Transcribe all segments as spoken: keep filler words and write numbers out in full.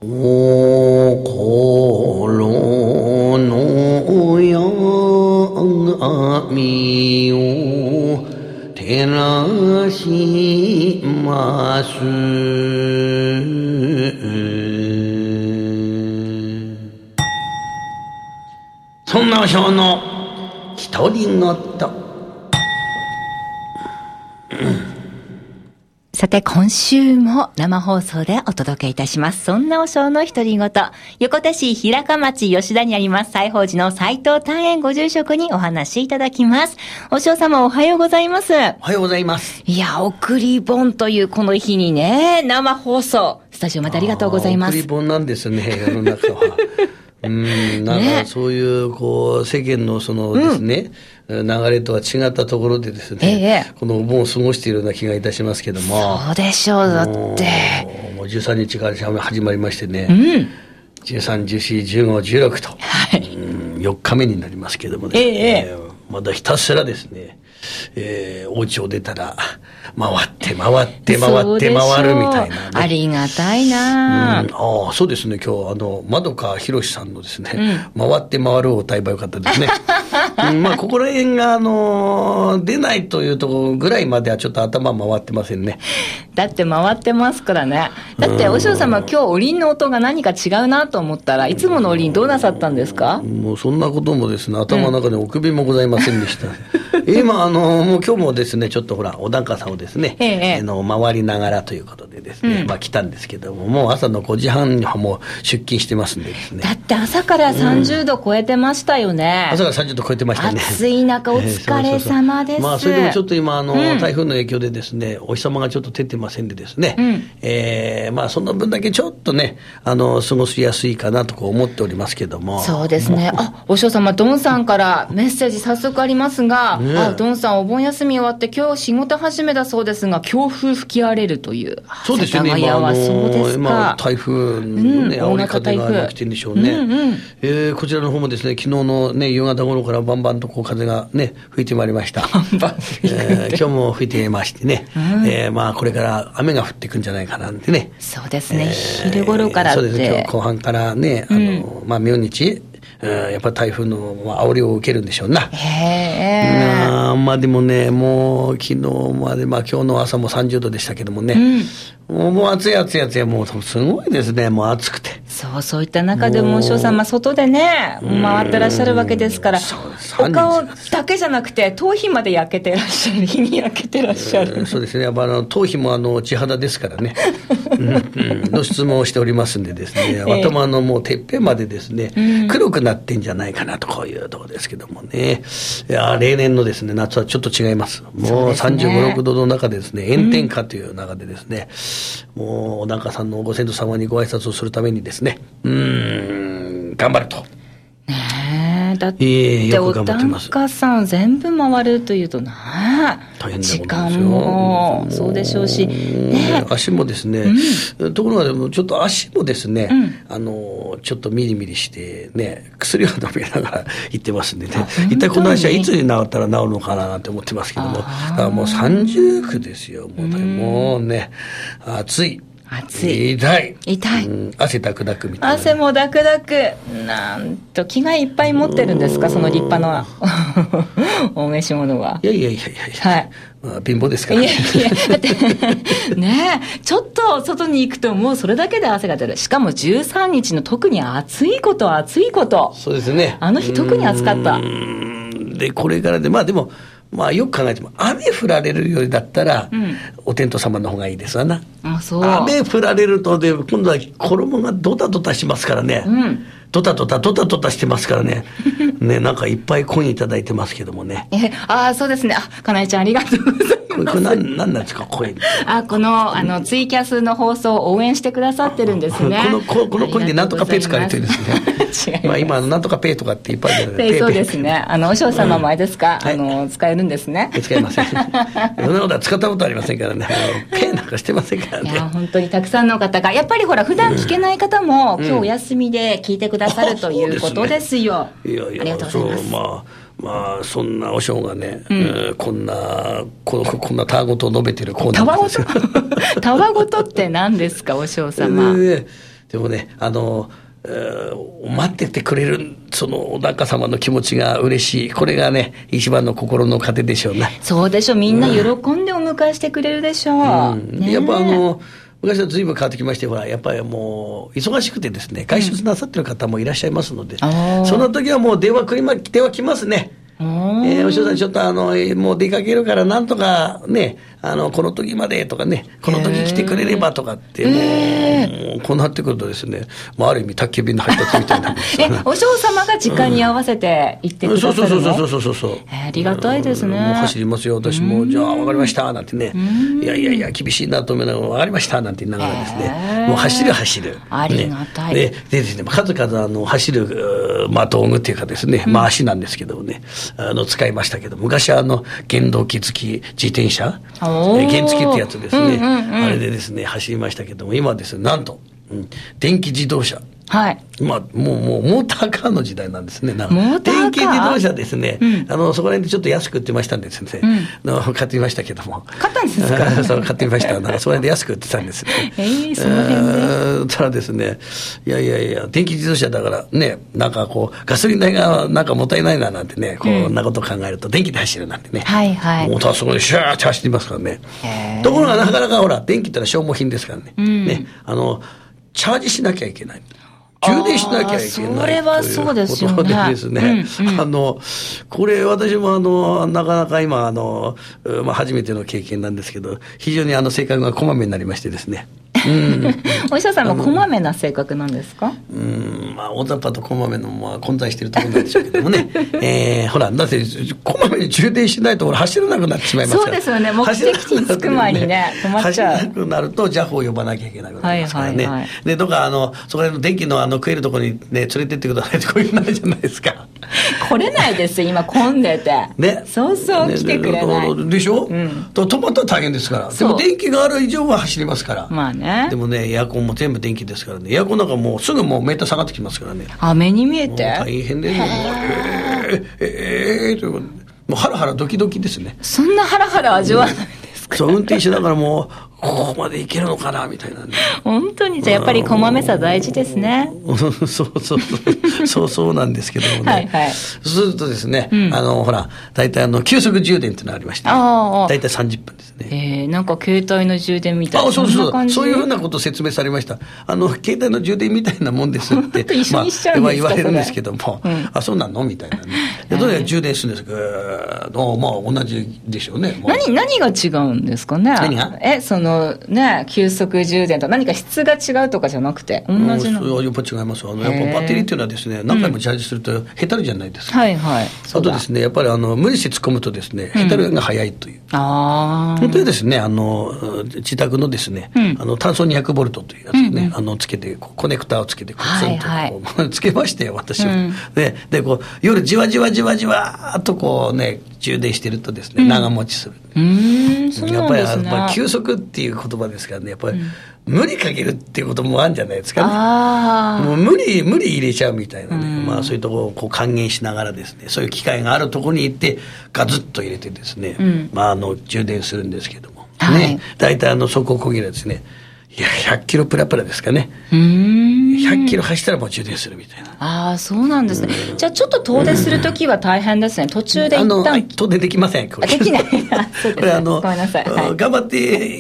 心の闇を照らします。そんなお尚の独り言。 さて今週も生放送でお届けいたします。そんなお尚の独り言。横手市平鹿町吉田にあります西宝寺の斉藤丹円ご住職にお話いただきます。お尚様おはようございます。 おはようございます。 いや、送り盆というこの日にね、生放送スタジオまでありがとうございます。 送り盆なんですね、世の中は。うん、なんかそういうこう世間のそのですね、うん、流れとは違ったところでですね、ええ、このお盆を過ごしているような気がいたしますけども。 そうでしょう。だってもうじゅうさんにちから始まりましてね、うん、じゅうさん、じゅうよん、じゅうご、じゅうろくと、はい、うん、よっかめになりますけどもね、ええ、まだひたすらですね、えー、お家を出たら回って回って回って回るみたいな、ね、 ありがたいな、 うん、ああそうですね。今日あの窓川博さんのですね、うん、回って回るを歌えばよかったですね。うん、まあここら辺があのー、出ないというところぐらいまではちょっと頭回ってませんね。 だって回ってますからね。だってお嬢様今日おりんの音が何か違うなと思ったらいつものおりんどうなさったんですか？ もうそんなこともですね、頭の中にお首もございませんでした。うん、今あのもう今日もですねちょっとほらお檀家さんをですね、ええ、あの回りながらということでですね、うん、まあ来たんですけども、もう朝のごじはんにはもう出勤してますんでですね。 だって朝からさんじゅうど超えてましたよね。 うん、朝からさんじゅうど超えてましたね。 暑い中お疲れ様です。 えー、そうそうそう、まあそれでもちょっと今あの、うん、台風の影響でですねお日様がちょっと照ってませんでですね、うん、えー、まあその分だけちょっとねあの過ごしやすいかなとこう思っておりますけども。 そうですね。あ、お嬢様ドンさんからメッセージ早速ありますが、ね、あ、ドンさんお盆休み終わって今日仕事始めだそうですが強風吹き荒れるという。 そうですよね。今あのー、今台風のね、うん、煽り風が来てるんでしょうね。うんうん、えー、こちらの方もですね昨日のね夕方頃からバンバンとこう風がね吹いてまいりました。バンバン吹いて、えー、今日も吹いてましてね、うん、えー、まあこれから雨が降ってくんじゃないかなんてね。 そうですね、えー、昼頃からって。 そうですね、今日後半からねあの、うん、まあ明日やっぱり台風の煽りを受けるんでしょうな。へー、まあでもねもう昨日まで、まあ今日の朝もさんじゅうどでしたけどもね、うん、もう、もう暑い暑い暑い、もうすごいですね、もう暑くて。 そうそういった中でもお嬢様外でね回ってらっしゃるわけですから、お顔だけじゃなくて頭皮まで焼けてらっしゃる、日に焼けてらっしゃる、 えー、そうですね。やっぱあの頭皮もあの地肌ですからね、うんうん、露出もしておりますんでですね、頭のもうてっぺんまでですね、うん、黒くなってんじゃないかなとこういうところですけどもね。いや例年のですね夏はちょっと違います。もうさんじゅうご、ろくどの中でですね炎天下という中でですね、うん、もうお檀家さんのご先祖様にご挨拶をするためにですね、うーん頑張ると。 ねえ、だってお檀家さん全部回るというとな時間もそうでしょうし、ね、 足もですね、うん、ところがでもちょっと足もですね、うん、あのちょっとミリミリしてね薬を飲みながら行ってますんでね、一体この足はいつに治ったら治るのかななんて思ってますけども、だからもうさんじゅうきゅうですよ。もう、ね、うん、もうね暑い暑い、 痛い痛い、 うん、汗ダクダクみたいな、 汗もダクダク、なんと気がいっぱい持ってるんですか、その立派なお召し物は。 いやいやいやいや、はい、まあ、貧乏ですから。 いやいやだってねえ、ちょっと外に行くともうそれだけで汗が出る。しかもじゅうさんにちの特に暑いこと暑いこと、 そうですね、 あの日特に暑かった。 うーん、でこれからでまあでもまあよく考えても雨降られるよりだったら、うん、お天道様の方がいいですわな。 あ、そう。 雨降られるとで今度は衣がドタドタしますからね、うん、ドタドタドタドタしてますからねね、なんかいっぱいコインいただいてますけどもね。 え、ああそうですね。あ、かなえちゃんありがとうございます。 これこれ何なんですかコイン。 あ、このあのツイキャスの放送を応援してくださってるんですね。 このここのコインでなんとかペイ使われてるんですね。まあ今なんとかペイとかっていっぱいあるので。 そうですね。あのお嬢様もあれですか、うん、あの使えるんですね。 使えません。そんなことは使ったことありませんからね。ペイなんかしてませんからね。 いや本当にたくさんの方がやっぱりほら普段聞けない方も、うん、今日お休みで聞いてくださるということですよ。 うん、いやいや、 ありがとうございます。 まあまあそんなおしょうがね、うんえー、こんなここんなたわごとを述べてるコーナーですよ。 たわごとたわごとって何ですかおしょう様。えーでもね、あの、待っててくれるそのお檀家様の気持ちが嬉しい。これがね、一番の心の糧でしょうね。 そうでしょう。みんな喜んでお迎えしてくれるでしょう。 うんね、やっぱあの、昔は随分変わってきまして、ほら、やっぱりもう、忙しくてですね、外出なさってる方もいらっしゃいますので、うん、その時はもう電話来りま、電話来ますね。えー、お師匠さんちょっとあの、もう出かけるからなんとかね、あの、この時までとかね、この時来てくれればとかって、もう、もうこうなってくるとですね、もうある意味宅急便の配達みたいな。 え、お嬢様が時間に合わせて行ってくださるの、うん、 そうそうそうそうそうそう。 えー、ありがたいですね。 もう走りますよ、私も、じゃあ分かりました、なんてね。いやいやいや、厳しいなと思いながら、分かりました、なんて言いながらですね、もう走る走る。 ありがたい。 ね、で、でですね、数々あの、走る、まあ、道具っていうかですね、まあ足なんですけどもね、あの、使いましたけど、昔はあの、原動機付き自転車、原付きってやつですね、うんうんうん、あれでですね、走りましたけども、今ですね、なんと、うん、電気自動車。 はい。 まあ、もう、もう、モーターカーの時代なんですね。なんかモーターカー？ 電気自動車ですね。うん、あの、そこら辺でちょっと安く売ってましたんですね。うん、の買ってみましたけども。 買ったんですか？ そう、買ってみました。なんかそこら辺で安く売ってたんですね。 えー、その辺で。ただですね、いやいやいや、電気自動車だからね、なんかこう、ガソリン代がなんかもったいないななんてね、こんなことを考えると、電気で走るなんてね。 はいはい。 モーターそこでシューッと走ってますからね。ところがなかなかほら、電気ってのは消耗品ですからね。うん、ね、あの、チャージしなきゃいけない。充電しなきゃいけない。 それはそうですよね。 ということでですね、うんうん、あの、これ私もあの、なかなか今あの、まあ初めての経験なんですけど、非常にあの性格がこまめになりましてですね。うん、 お医者さんもこまめな性格なんですか？ うん、まあ大雑把とこまめのまあ混在しているところなんでしょうけどもね。えー、ほら、だってこまめに充電しないと俺走れなくなってしまいますから。 そうですよね。目的地に着く前にね、止まっちゃう。 走れなくなるとジャフを呼ばなきゃいけなくなりますからね。はいはいはい、で、とかあの、そこら辺の電気のあの食えるところにね、連れてってくださいってこういうのないじゃないですか。 来れないです今混んでて。ね。そうそう来てくれない。 ね、でしょ、うん、と止まったら大変ですから。でも電気がある以上は走りますから。 まあね。 でもね、エアコンも全部電気ですからね。エアコンなんかもうすぐもうメーター下がってきますからね。 あ、目に見えて大変ですよ。えー、えー、ということで。もうハラハラドキドキですね。 そんなハラハラ味わわないんですか？ そう、運転しながらもう、ここまで行けるのかなみたいなね。 本当にじゃあやっぱりこまめさ大事ですね。 そうそうそうそうそうなんですけどもね。はいはい。そうするとですね、うん、あのほら大体あの急速充電っていうのがありまして、ね、大体さんじゅっぷんですね。 えー、なんか携帯の充電みたいな。 あ、そうそうそうそういうふうなことを説明されました。あの携帯の充電みたいなもんですって一緒にしちゃうんですか、 まあ、言われるんですけども、うん、あそうなのみたいなね。でどうやら充電するんですけど、まあ同じでしょうね。 何何が違うんですかね。 何が？ えそのね。急速充電と何か質が違うとかじゃなくて同じの、 うん、やっぱ違います。あのやっぱバッテリーっていうのはですね何回もチャージするとへたるじゃないですか、 うん、はいはい。 あとですねやっぱりあの無理して突っ込むとですねへたるが早いという、うん、 ああ本当にですねあの自宅のですね、うん、あの単素にひゃくボルトというやつね、うんうん、あのつけてコネクタをつけてこうツンとこう、はいはい、つけましてよ私は、うん、で, でこう夜じわじわじわじわっとこうね充電してるとですね、うん、長持ちする。 うーん、そうなんですね。 やっぱり、やっぱり急速っていう言葉ですからねやっぱり、うん無理かけるっていうこともあるんじゃないですかね。 あもう無理、無理入れちゃうみたいなね。うん、まあそういうところをこう還元しながらですね、そういう機会があるところに行って、ガズッと入れてですね、うん、まああの、充電するんですけども。はい、ね。大体あの、走行小切れですね。いや、ひゃっキロプラプラですかね。 うーん。 ひゃっキロ走ったらもう充電するみたいな。 ああ、そうなんですね。じゃあちょっと遠出するときは大変ですね。途中で一旦。 あの、遠出できません。これできない。そうですね。これあの、ごめんなさい。 はい、頑張って、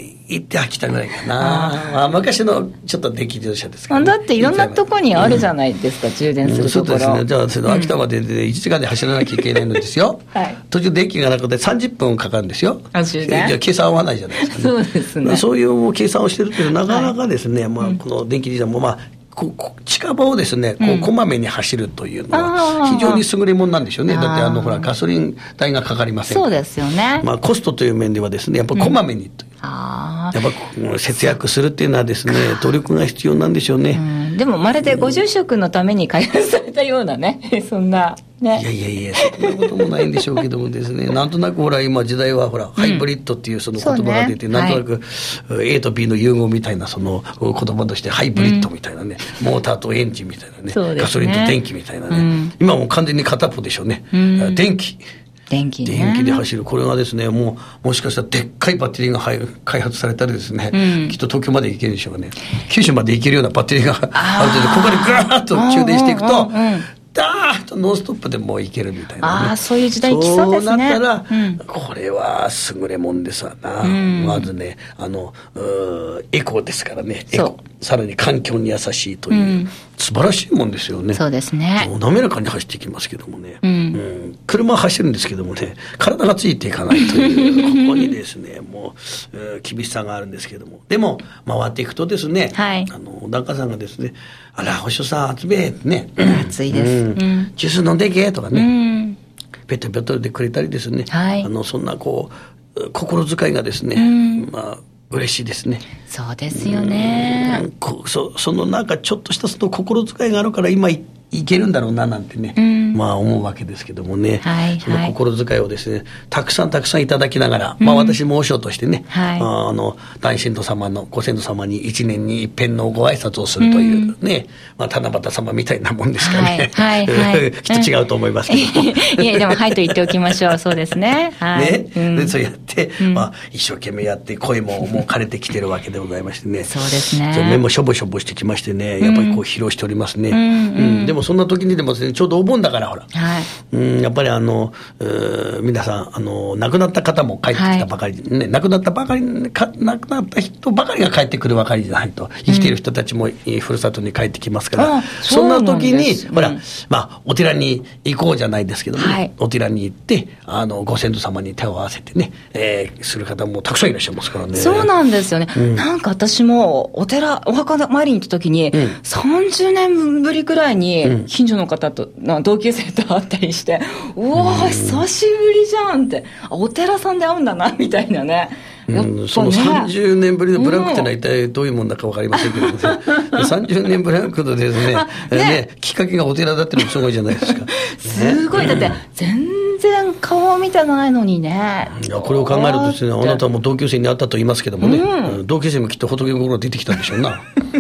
行って秋田ぐらいかな。あまあ、昔のちょっと電気自動車ですから、ね、 だっていろんなとこにあるじゃないですか、うん、充電するところ。 そうですね。じゃあその秋田まででいちじかんで走らなきゃいけないのですよ。はい、途中電気がなくてさんじゅっぷんかかるんですよ。 あ、充電。 じゃあ計算合わないじゃないですかね。 そうですね。 そういう計算をしてるけどなかなかですね、はい、まあこの電気自動車もまあここ近場をですね、こうこまめに走るというのは非常に優れものなんでしょうね。だってあのほらガソリン代がかかりません。 そうですよね。 まあコストという面ではですね、やっぱりこまめにという。うんあやっぱ節約するっていうのはですね努力が必要なんでしょうね。 うんでもまるでご住職のために開発されたようなねそんなねいやいやいやそんなこともないんでしょうけどもですねなんとなくほら今時代はほら、うん、ハイブリッドっていうその言葉が出て、ね、なんとなく、はい、A と B の融合みたいなその言葉としてハイブリッドみたいなね、うん、モーターとエンジンみたいなね、ねガソリンと電気みたいなね、うん、今もう完全に片っぽでしょうね、うん、電気電気ね。 電気で走る。これがですね、もう、もしかしたらでっかいバッテリーが開発されたりですね、うん、きっと東京まで行けるでしょうね。九州まで行けるようなバッテリーがあるので、ここでぐーっと充電していくと、うんうんうん、ダーッとノンストップでもういけるみたいな、ね、 ああ、そういう時代来そうですね。 そうなったら、 うん、 これは優れもんですわな、うん、まずね、あのエコですからね、エコ、さらに環境に優しいという、うん、素晴らしいもんですよね。 そうですね。 滑らかに走っていきますけどもね、 うんうん、 車は走るんですけどもね、体がついていかないというここにですね、もう厳しさがあるんですけども、でも回っていくとですね、 はい、 あの檀家さんがですね、あら星さん暑べえってね、 暑いです、うん、 ジュース飲んでいけとかね、 うん、 ペットペットでくれたりですね、 はい、 あのそんなこう心遣いがですね、うん、まあ嬉しいですね。 そうですよね。 うん、こ そ, そのなんかちょっとしたその心遣いがあるから今 い, いけるんだろうななんてね、 うん、 まあ思うわけですけどもね、 はいはい、 その心遣いをですねたくさんたくさんいただきながら、うん、まあ私も和尚としてね、 はい、 あの大先祖様のご先祖様に一年に一遍のご挨拶をするというね、うん、まあ七夕様みたいなもんですかね、 はいはいはい、 きっと違うと思いますけどもいやでもはいと言っておきましょう。そうですね、はい、 ね、 うん、 でそうやって、うん、まあ、一生懸命やって声ももう枯れてきてるわけでございましてねそうですね、 目もしょぼしょぼしてきましてね、やっぱりこう疲労しておりますね、 うんうんうん、でもそんな時にでもですね、ちょうどお盆だからほら、 はい、 うん、やっぱりあの皆さんあの亡くなった方も帰ってきたばかり、はい、ね、亡くなったばかりか亡くなった人ばかりが帰ってくるばかりじゃないと、生きている人たちも、うん、ふるさとに帰ってきますから、 あ、 そんな時に、 うん、 ほら、まあお寺に行こうじゃないですけども、ね、はい、お寺に行ってあのご先祖様に手を合わせてね、えー、する方もたくさんいらっしゃいますからね。 そうなんですよね、うん、なんか私もお寺お墓参りに行った時に、うん、さんじゅうねんぶりくらいに近所の方と、うん、同級生と会ったりして、うわー、久しぶりじゃんって、お寺さんで会うんだなみたいなね。 うん、そのさんじゅうねんぶりのブランクってのは一体どういうもんだか分かりませんけども、ね、うん、さんじゅうねんブランクのですね、ねね、きっかけがお寺だってのもすごいじゃないですか、ね、 すごい、だって全然顔見てないのにね。 いや、これを考えるとですね、あなたも同級生に会ったと言いますけどもね、うん、同級生もきっと仏心が出てきたんでしょうな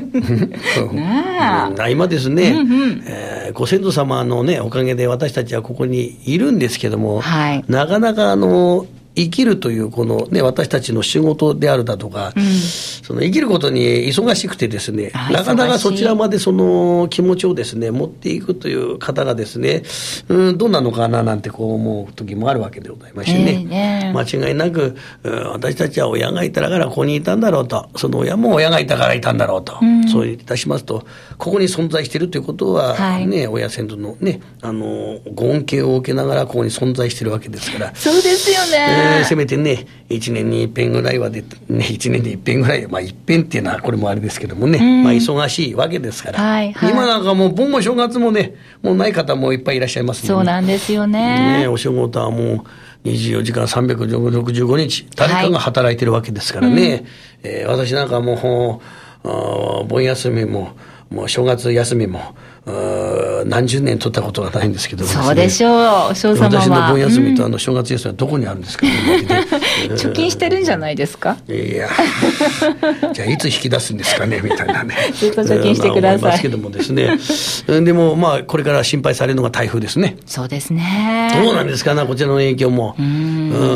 ねえ、今ですね、うんうん、えー、ご先祖様のねおかげで私たちはここにいるんですけども、 はい、 なかなかあの生きるというこのね私たちの仕事であるだとか、うん、その生きることに忙しくてですね、なかなかそちらまでその気持ちをですね持っていくという方がですね、うん、どうなのかななんてこう思う時もあるわけでございましてね、えー、ね、間違いなく、うん、私たちは親がいたからここにいたんだろうと、その親も親がいたからいたんだろうと、うん、そういたしますとここに存在しているということは、ね、はい、親先祖のねあのご恩恵を受けながらここに存在しているわけですから、 そうですよね、 えー、せめてねいちねんに一遍ぐらいはで、ね、いちねんで一遍ぐらい、まあ一遍っていうのはこれもあれですけどもね、うん、まあ忙しいわけですから、 はいはい、 今なんかもう盆も正月もねもうない方もいっぱいいらっしゃいますので、ね、 そうなんですよ ね, ねお仕事はもうにじゅうよじかんさんびゃくろくじゅうごにち誰かが働いてるわけですからね、はい、えー、私なんかもう盆休みももう正月休みも何十年取ったことがないんですけど、ね、 そうでしょう、お嬢様は私の盆休みとあの正月休みはどこにあるんですか、ね、 うん、貯金してるんじゃないですか。 いやじゃあいつ引き出すんですかねみたいなねずっと貯金してください、 まあ、思いますけどもですねでもまあこれから心配されるのが台風ですね。 そうですね、 どうなんですかねこちらの影響も、うん、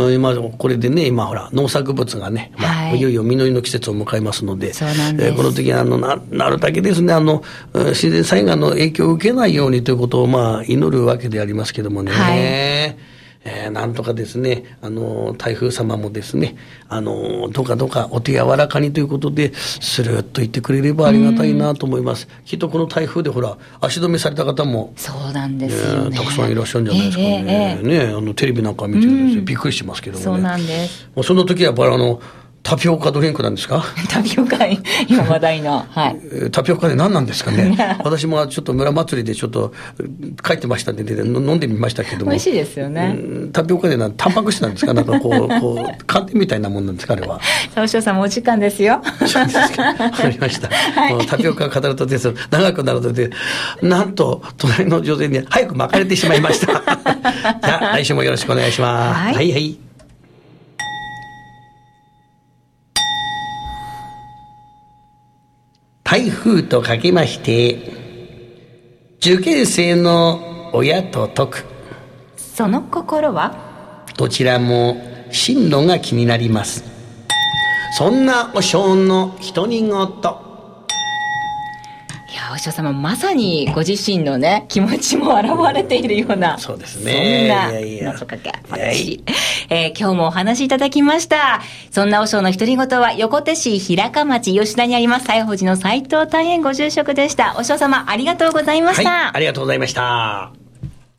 今これでね今ほら農作物がね、まあはい、いよいよ実りの季節を迎えますので、 そうなんです、 えー、この時あの な, なるだけですねあの自然災害の影響を受けないようにということをまあ祈るわけでありますけどもね、はい、えー、なんとかですねあの台風様もですねあのどうかどうかお手柔らかにということでスルッと言ってくれればありがたいなと思います。きっとこの台風でほら足止めされた方もそうなんですよね、 たくさんいらっしゃるんじゃないですかね、えーえー、ねあのテレビなんか見てるんですよ、びっくりしますけどもね。 そうなんです。 その時はやっぱりあのタピオカドリンクなんですかタピオカ今話題の、はい、 タピオカで何なんですかね私もちょっと村祭りでちょっと書いてましたんで、ね、飲んでみましたけども美味しいですよね。 タピオカでなタンパク質なんですかなんかこうこう寒天みたいなもんなんですかあれは。 さあお師匠さんもお時間ですよ。 そうですかわかりました、はい、もうタピオカを語るとです長くなるのでなんと隣の女性に早く巻かれてしまいましたじゃあ来週もよろしくお願いします。はい、はいはい。台風とかけまして受験生の親と解く、 その心はどちらも進路が気になります。そんな和尚の独り言。 いや、和尚様、まさにご自身のね、気持ちも表れているような。 そうですね。 そんな、 いやいや謎かけ、私。えー、今日もお話しいただきました。そんな和尚の独り言は、横手市平鹿町吉田にあります、西宝寺の斉藤大変ご住職でした。和尚様、ありがとうございました。 はい、ありがとうございました。